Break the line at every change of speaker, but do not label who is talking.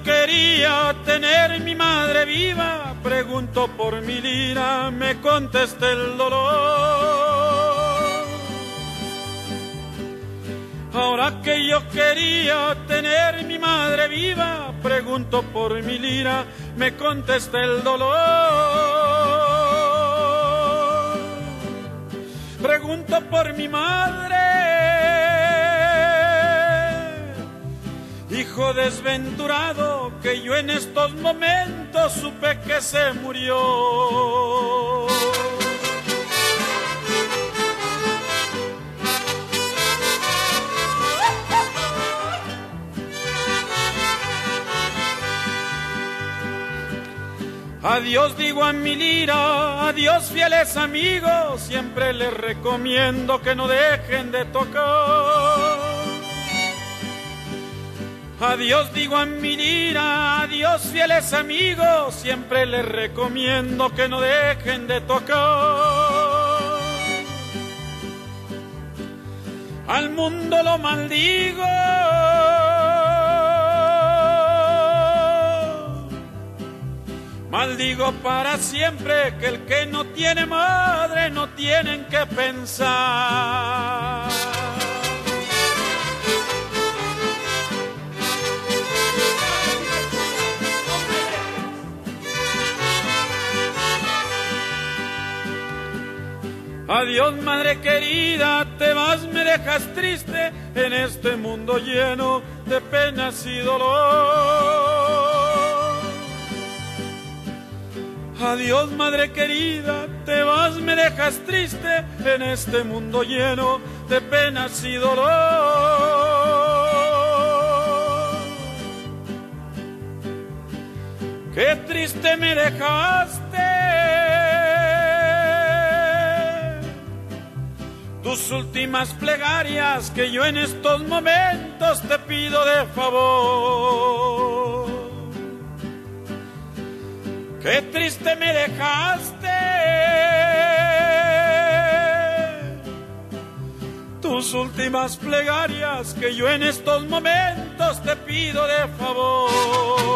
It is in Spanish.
quería tener mi madre viva, pregunto por mi lira, me contesta el dolor. Ahora que yo quería tener mi madre viva, pregunto por mi lira, me contesta el dolor. Pregunto por mi madre, hijo desventurado, que yo en estos momentos supe que se murió. Adiós digo a mi lira, adiós fieles amigos, siempre les recomiendo que no dejen de tocar. Adiós digo a mi lira, adiós fieles amigos, siempre les recomiendo que no dejen de tocar. Al mundo lo maldigo, maldigo para siempre que el que no tiene madre no tienen que pensar. Adiós madre querida, te vas, me dejas triste en este mundo lleno de penas y dolor. Adiós madre querida, te vas, me dejas triste en este mundo lleno de penas y dolor. Qué triste me dejaste, tus últimas plegarias que yo en estos momentos te pido de favor. Qué triste me dejaste, tus últimas plegarias que yo en estos momentos te pido de favor.